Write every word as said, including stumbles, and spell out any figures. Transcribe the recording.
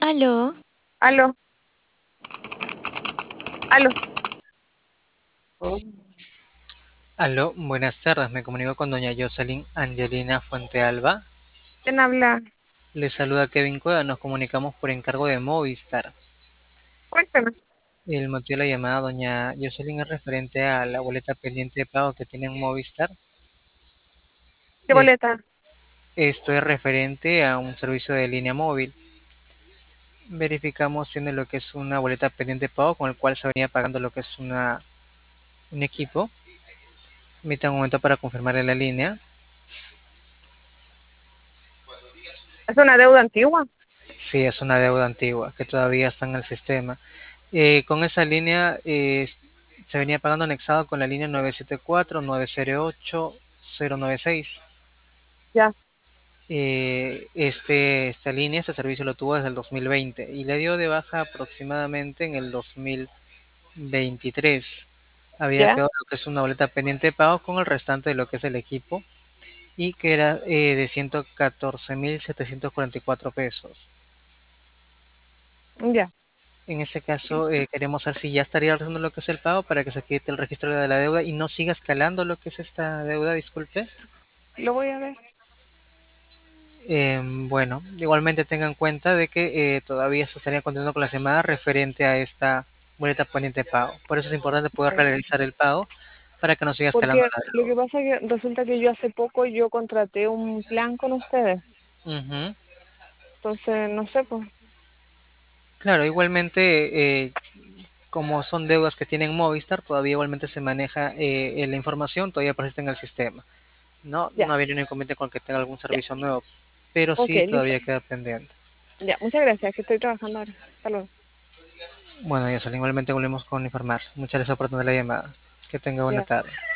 Aló, Aló, aló. Oh, Aló, buenas tardes. Me comunico con doña Jocelyn Angelina Fuentealba. ¿quién habla? Le saluda Kevin Cueva. Nos comunicamos por encargo de Movistar. Cuéntame. El motivo de la llamada, doña Jocelyn, es referente a la boleta pendiente de pago que tiene en Movistar. ¿Qué Es- boleta? Esto es referente a un servicio de línea móvil. Verificamos tiene lo que es una boleta pendiente de pago con el cual se venía pagando lo que es una, un equipo. Permítame un momento para confirmar en la línea. ¿Es una deuda antigua? Sí, es una deuda antigua que todavía está en el sistema. Eh, con esa línea eh, se venía pagando anexado con la línea nueve siete cuatro nueve cero ocho cero nueve seis. Ya, Eh, este, esta línea, este servicio lo tuvo desde el dos mil veinte y le dio de baja aproximadamente en el dos mil veintitrés. Había ya, quedado lo que es una boleta pendiente de pago con el restante de lo que es el equipo y que era eh, de ciento catorce mil setecientos cuarenta y cuatro pesos. ya. En ese caso, eh, queremos saber si ya estaría realizando lo que es el pago para que se quite el registro de la deuda y no siga escalando lo que es esta deuda, disculpe. Lo voy a ver. Eh, bueno, igualmente tengan en cuenta de que eh, todavía se estaría continuando con la semana referente a esta boleta pendiente de pago. Por eso es importante poder Eh, realizar el pago para que no siga escalando Porque lo que pasa es que resulta que yo hace poco yo contraté un plan con ustedes. la deuda. Ujú. Entonces, no sé, pues, Claro, igualmente, eh, como son deudas que tienen Movistar, todavía igualmente se maneja eh, la información, todavía persiste en el sistema. No, no ya, habría ningún inconveniente con que tenga algún ya. servicio nuevo, pero Ok, sí listo. todavía queda pendiente. Ya, muchas gracias, que estoy trabajando ahora. Hasta luego. Bueno, ya igualmente volvemos con informar. Muchas gracias por tener la llamada. Que tenga buena Ya. tarde.